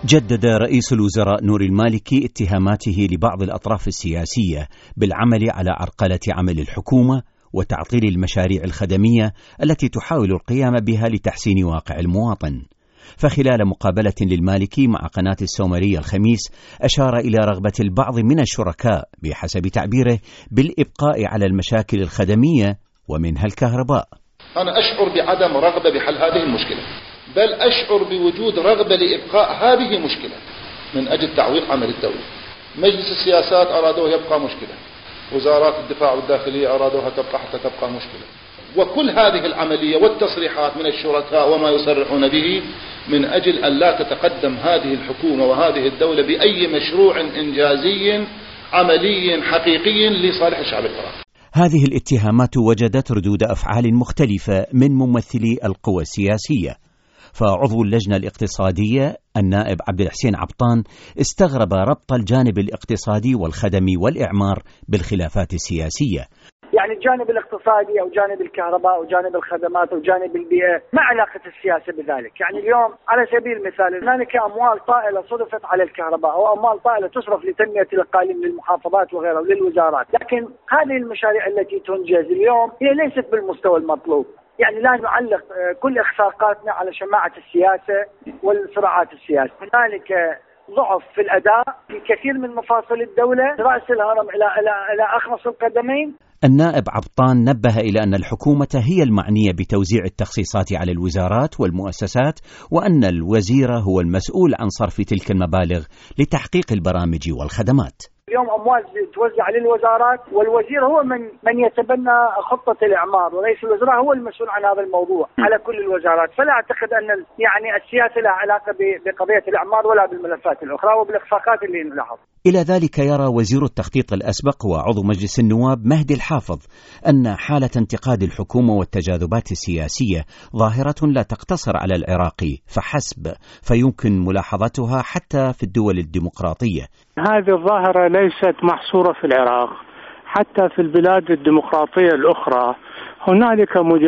جدد رئيس الوزراء نور المالكي اتهاماته لبعض الأطراف السياسية بالعمل على عرقلة عمل الحكومة وتعطيل المشاريع الخدمية التي تحاول القيام بها لتحسين واقع المواطن. فخلال مقابلة للمالكي مع قناة السومرية الخميس أشار إلى رغبة البعض من الشركاء بحسب تعبيره بالإبقاء على المشاكل الخدمية ومنها الكهرباء. أنا أشعر بعدم رغبة بحل هذه المشكلة، بل أشعر بوجود رغبة لإبقاء هذه مشكلة من أجل تعويق عمل الدولة. مجلس السياسات أرادوه يبقى مشكلة، وزارات الدفاع والداخلية أرادوها تبقى حتى تبقى مشكلة، وكل هذه العملية والتصريحات من الشركاء وما يصرحون به من أجل أن لا تتقدم هذه الحكومة وهذه الدولة بأي مشروع إنجازي عملي حقيقي لصالح الشعب العراقي. هذه الاتهامات وجدت ردود أفعال مختلفة من ممثلي القوى السياسية. فعضو اللجنة الاقتصادية النائب عبد الحسين عبطان استغرب ربط الجانب الاقتصادي والخدمي والإعمار بالخلافات السياسية. يعني الجانب الاقتصادي أو جانب الكهرباء أو جانب الخدمات أو جانب البيئة، ما علاقة السياسة بذلك؟ يعني اليوم على سبيل المثال هناك أموال طائلة صرفت على الكهرباء أو أموال طائلة تصرف لتنمية الإقاليم للمحافظات وغيرها وللوزارات، لكن هذه المشاريع التي تنجز اليوم هي ليست بالمستوى المطلوب. يعني لا نعلق كل إخفاقاتنا على شماعة السياسة والصراعات السياسية. هنالك ضعف في الأداء في كثير من مفاصل الدولة، رأس الهرم إلى أخمص القدمين. النائب عبطان نبه إلى أن الحكومة هي المعنية بتوزيع التخصيصات على الوزارات والمؤسسات، وأن الوزير هو المسؤول عن صرف تلك المبالغ لتحقيق البرامج والخدمات. اليوم أموال توزع للوزارات، والوزير هو من يتبنى خطة الإعمار، ورئيس الوزراء هو المسؤول عن هذا الموضوع على كل الوزارات. فلا أعتقد أن يعني السياسة لها علاقة بقضية الإعمار ولا بالملفات الأخرى وبالإخفاقات اللي نلاحظ. إلى ذلك يرى وزير التخطيط الأسبق وعضو مجلس النواب مهدي الحافظ أن حالة انتقاد الحكومة والتجاذبات السياسية ظاهرة لا تقتصر على العراق فحسب، فيمكن ملاحظتها حتى في الدول الديمقراطية. هذه الظاهرة ليست محصورة في العراق، حتى في البلاد الديمقراطية الأخرى هنالك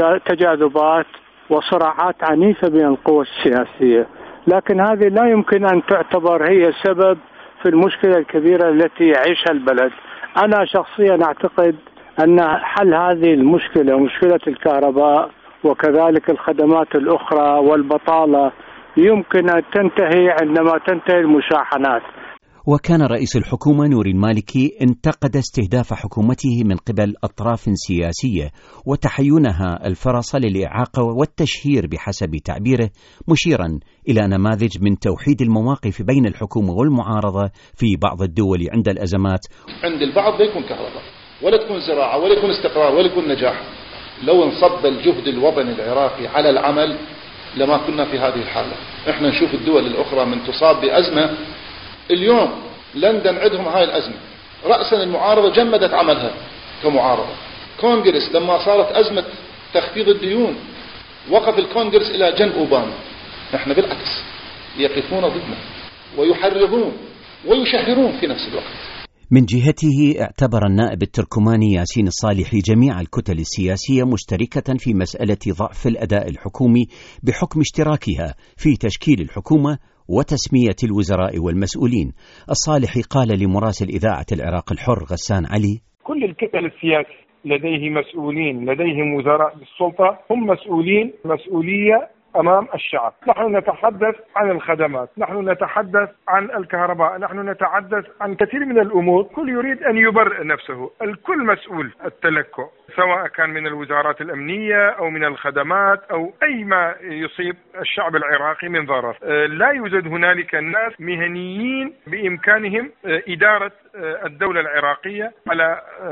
تجاذبات وصراعات عنيفة بين القوى السياسية، لكن هذه لا يمكن أن تعتبر هي سبب في المشكلة الكبيرة التي يعيشها البلد. أنا شخصيا أعتقد أن حل هذه المشكلة، مشكلة الكهرباء وكذلك الخدمات الأخرى والبطالة، يمكن أن تنتهي عندما تنتهي المشاحنات. وكان رئيس الحكومة نور المالكي انتقد استهداف حكومته من قبل أطراف سياسية وتحينها الفرص للإعاقة والتشهير بحسب تعبيره، مشيرا إلى نماذج من توحيد المواقف بين الحكومة والمعارضة في بعض الدول عند الأزمات. عند البعض لا يكون كهرباء ولا تكون زراعة ولا يكون استقرار ولا يكون نجاح. لو انصب الجهد الوطني العراقي على العمل لما كنا في هذه الحالة. احنا نشوف الدول الأخرى من تصاب بأزمة. اليوم لندن عندهم هاي الأزمة، رأسا المعارضة جمدت عملها كمعارضة. كونغرس لما صارت أزمة تخفيض الديون وقف الكونغرس إلى جنب أوباما. نحن بالعكس يقفون ضدنا ويحرضون ويشهرون في نفس الوقت. من جهته اعتبر النائب التركماني ياسين الصالحي جميع الكتل السياسية مشتركة في مسألة ضعف الأداء الحكومي بحكم اشتراكها في تشكيل الحكومة وتسمية الوزراء والمسؤولين. الصالحي قال لمراسل إذاعة العراق الحر غسان علي: كل الكتل السياسية لديه مسؤولين، لديهم وزراء بالسلطة، هم مسؤولين مسؤولية أمام الشعب. نحن نتحدث عن الخدمات، نحن نتحدث عن الكهرباء، نحن نتحدث عن كثير من الأمور. كل يريد أن يبرئ نفسه، الكل مسؤول التلكؤ، سواء كان من الوزارات الأمنية أو من الخدمات أو أي ما يصيب الشعب العراقي من ضرر. لا يوجد هنالك الناس مهنيين بإمكانهم إدارة الدولة العراقية على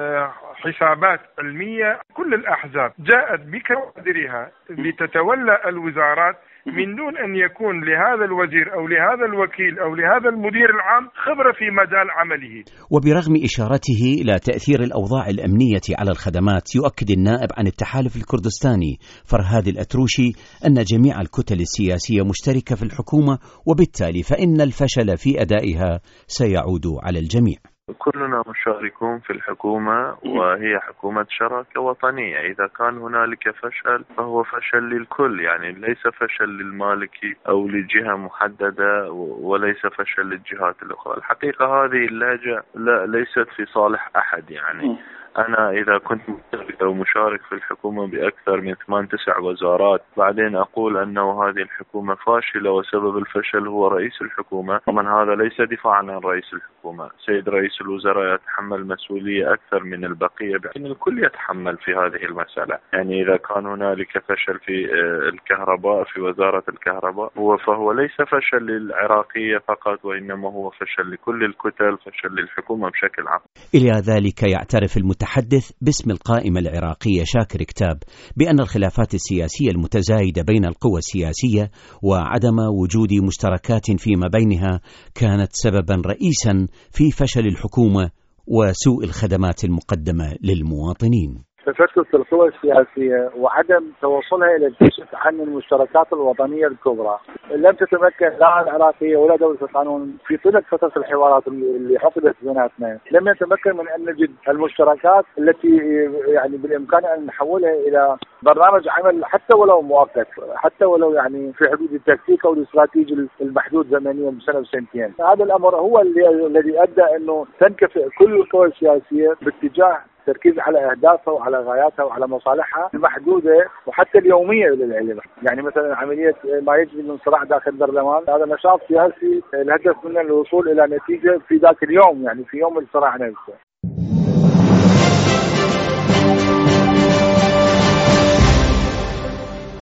حسابات علمية. كل الأحزاب جاءت بكوادرها لتتولى الوزارات من دون أن يكون لهذا الوزير أو لهذا الوكيل أو لهذا المدير العام خبرة في مجال عمله. وبرغم إشارته إلى تأثير الأوضاع الأمنية على الخدمات، يؤكد النائب عن التحالف الكردستاني فرهاد الأتروشي أن جميع الكتل السياسية مشتركة في الحكومة، وبالتالي فإن الفشل في أدائها سيعود على الجميع. كلنا مشاركون في الحكومة، وهي حكومة شراكة وطنية. إذا كان هنالك فشل فهو فشل للكل، يعني ليس فشل للمالكي أو لجهة محددة وليس فشل للجهات الأخرى. الحقيقة هذه اللهجة ليست في صالح أحد. يعني أنا إذا كنت مشارك في الحكومة بأكثر من 8-9 وزارات، بعدين أقول أنه هذه الحكومة فاشلة وسبب الفشل هو رئيس الحكومة، ومن هذا ليس دفاعا عن رئيس الحكومة. سيد رئيس الوزراء يتحمل مسؤولية أكثر من البقية، لكن الكل يتحمل في هذه المسألة. يعني إذا كان هنالك فشل في الكهرباء في وزارة الكهرباء فهو ليس فشل للعراقية فقط، وإنما هو فشل لكل الكتل، فشل للحكومة بشكل عام. إلى ذلك يعترف المتحدث باسم القائمة العراقية شاكر كتاب بأن الخلافات السياسية المتزايدة بين القوى السياسية وعدم وجود مشتركات فيما بينها كانت سببا رئيسا في فشل الحكومة وسوء الخدمات المقدمة للمواطنين. تفتت القوى السياسية وعدم توصلها إلى الكشف عن المشتركات الوطنية الكبرى لم تتمكن لا العراقية ولا دولة القانون في طيلة فترة الحوارات اللي عقدت بيناتنا. لم نتمكن من أن نجد المشتركات التي يعني بالإمكان أن نحولها إلى برنامج عمل حتى ولو مؤقت، حتى ولو يعني في حدود التكتيك أو الاستراتيجي المحدود زمنيا بسنة وسنتين. هذا الأمر هو الذي أدى أنه تنكفئ كل القوى السياسية باتجاه تركيز على أهدافها وعلى غاياتها وعلى مصالحها المحدودة وحتى اليومية للعلم. يعني مثلا عملية ما يجري من صراع داخل البرلمان، هذا نشاط سياسي الهدف منه الوصول إلى نتيجة في ذاك اليوم، يعني في يوم الصراع نفسه.